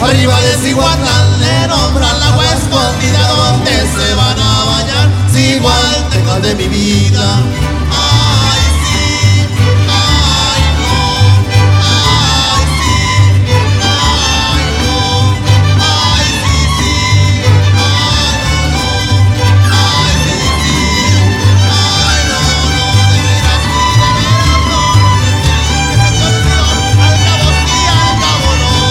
Arriba de Cihuatán le nombran la agua escondida donde se van a bañar. Cigualteco de mi vida. Ay, sí, ay, no, ay, sí, ay, no, ay, sí, sí, ay, no, no, ay, sí, sí, ay, no, no, de veras no, que se te olvidó, al cabo sí, al cabo no.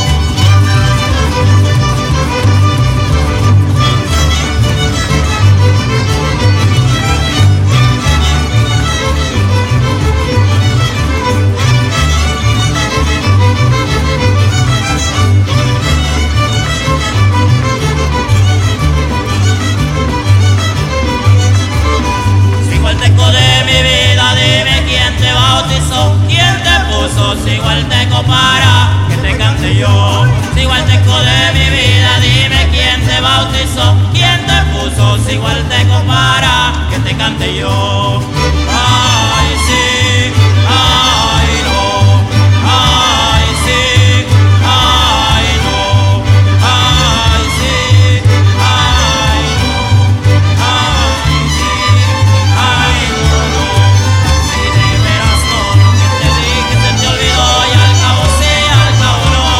Cigualteco de mi vida, dime quién te bautizó, quién te puso cigualteco para que te cante yo. Cigualteco de mi vida, dime quién te bautizó, quién te puso cigualteco para que te cante yo. Ay, sí, ay, no, ay, sí, ay, no, ay, sí, ay, no, ay, sí, ay, no, no. Si de veras no, lo que te dije se te olvidó y al cabo sí, al cabo no.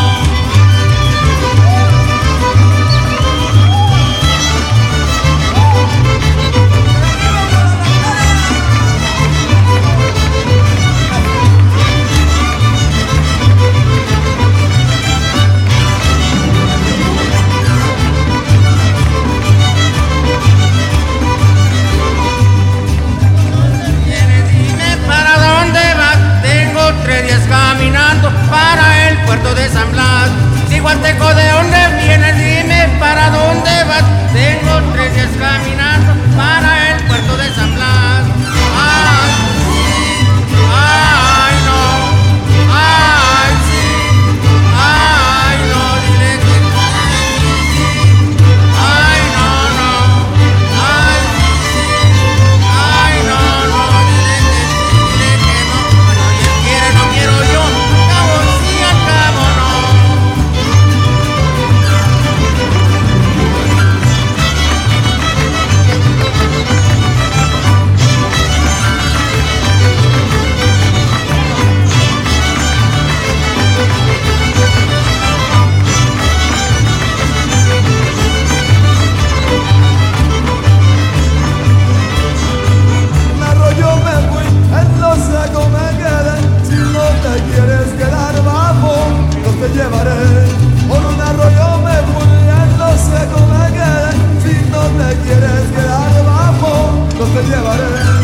Dime para dónde vas, tengo 3 días caminando para el puerto de San Blas. Cigualteco, ¿de dónde vienes? Dime para dónde vas, tengo 3 días caminando para el puerto de San Blas. Ay, sí, ay, no, ay, sí, ay, no, dile que sí, ay, no, no, ay, sí, ay, no, no, dile que no. Bueno, y él quiere, no quiero yo, al cabo sí, al cabo no. Un arroyo me fui, en lo seco me quedé. Si no te quieres quedar bajo, no te llevaré. Por un arroyo me fui, en lo seco me quedé. Si no te quieres quedar bajo, no te llevaré.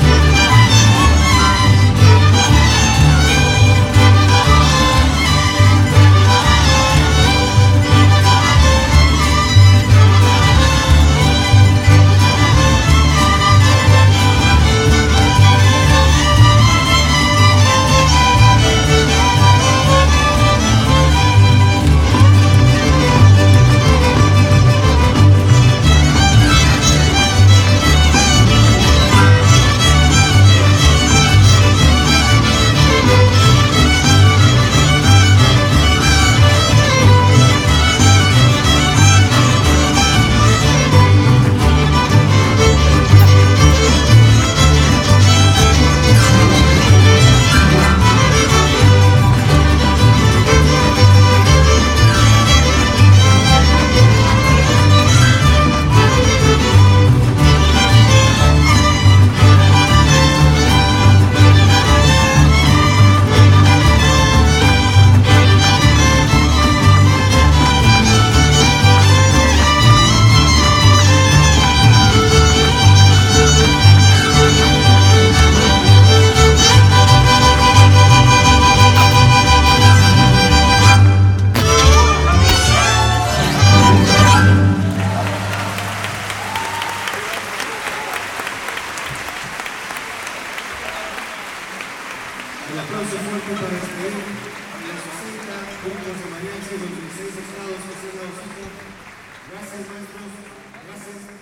El aplauso fuerte para despedir los 60 puntos de mariachi, los 16 estados que se han dado cita. Gracias, maestros. Gracias.